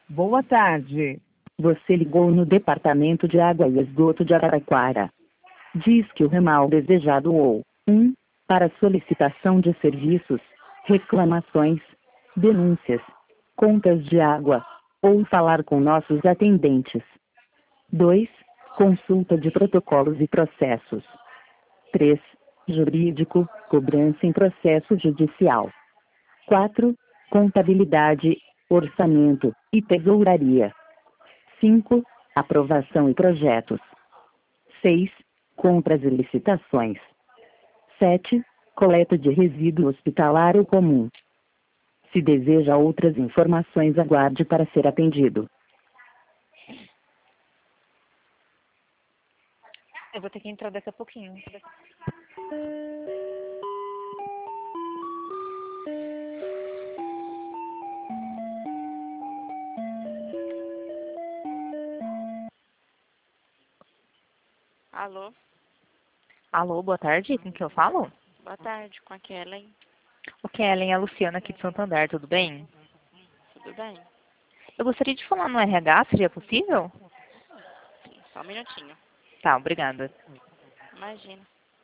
Boa tarde. Você ligou no Departamento de Água e Esgoto de Araraquara. Diz que o ramal desejado ou 1. Para solicitação de serviços, reclamações, denúncias, contas de água, ou falar com nossos atendentes. 2. Consulta de protocolos e processos. 3. Jurídico, cobrança em processo judicial. 4. Contabilidade, orçamento e tesouraria. 5. Aprovação e projetos. 6. Compras e licitações. 7. Coleta de resíduo hospitalar ou comum. Se deseja outras informações, aguarde para ser atendido. Eu vou ter que entrar daqui a pouquinho. Alô? Alô, boa tarde, com quem eu falo? Boa tarde, com a Kellen. O Kellen, é a Luciana aqui de Santo André, tudo bem? Tudo bem? Eu gostaria de falar no RH, seria possível? Sim, só um minutinho. Tá, obrigada. Imagina.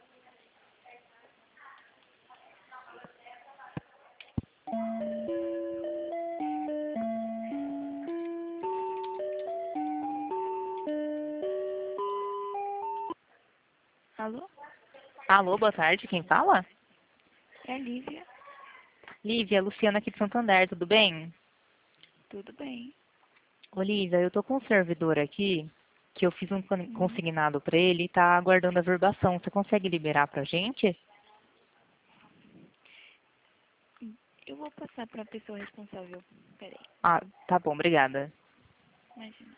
Alô? Alô, boa tarde, quem fala? É a Lívia. Lívia, Luciana aqui de Santo André, tudo bem? Tudo bem. Olívia, eu tô com um servidor aqui, que eu fiz um consignado para ele e tá aguardando a verbação. Você consegue liberar pra gente? Eu vou passar para a pessoa responsável. Peraí, Ah, tá bom, obrigada. imagina.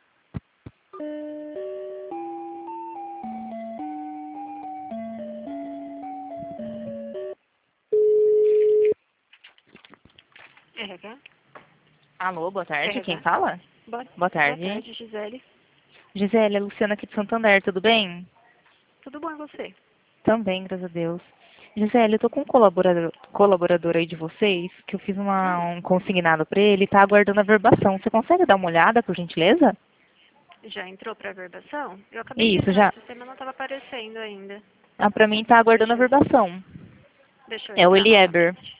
RH? Alô, boa tarde, RH? quem fala? Boa tarde. Boa tarde, Gisele. Gisele, é Luciana aqui de Santo André, tudo bem? Tudo bom e você? Também, graças a Deus. Gisele, eu tô com um colaborador aí de vocês, que eu fiz um consignado para ele e tá aguardando a verbação. Você consegue dar uma olhada, por gentileza? Já entrou para a verbação? Eu acabei de Isso, entrar já. no sistema, não estava aparecendo ainda. Ah, pra mim tá aguardando a verbação. Deixa eu É o entrar Elieber. novamente.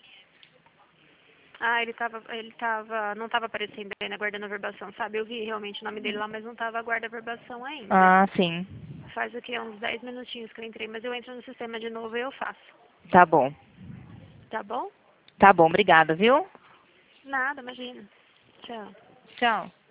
Não estava aparecendo ainda, aguardando a verbação, sabe? Eu vi realmente o nome dele lá, mas não estava aguarda a verbação ainda. Ah, sim. Faz o que? Uns 10 minutinhos que eu entrei, mas eu entro no sistema de novo e eu faço. Tá bom. Tá bom? Tá bom, obrigada, viu? Nada, imagina. Tchau. Tchau.